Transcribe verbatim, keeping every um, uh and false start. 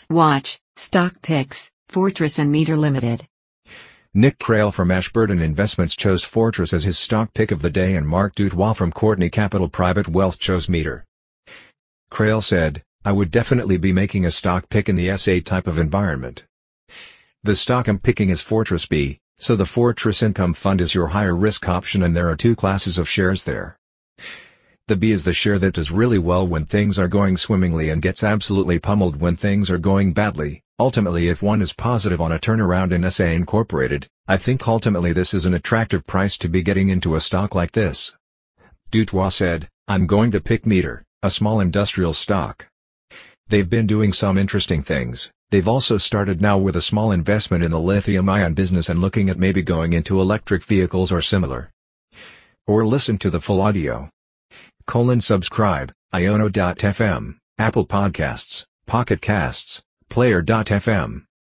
Watch, Stock Picks, Fortress and Meter Limited. Nick Crail from Ashburton Investments chose Fortress as his stock pick of the day, and Mark Dutoit from Courtney Capital Private Wealth chose Meter. Crail said, "I would definitely be making a stock pick in the S A type of environment. The stock I'm picking is Fortress B, so the Fortress Income Fund is your higher risk option, and there are two classes of shares there. The B is the share that does really well when things are going swimmingly and gets absolutely pummeled when things are going badly. Ultimately, if one is positive on a turnaround in S A Incorporated, I think ultimately this is an attractive price to be getting into a stock like this." Dutoit said, "I'm going to pick Meter, a small industrial stock. They've been doing some interesting things. They've also started now with a small investment in the lithium-ion business and looking at maybe going into electric vehicles or similar." Or listen to the full audio. Colon subscribe, iono dot f m, Apple Podcasts, Pocket Casts, Player dot f m.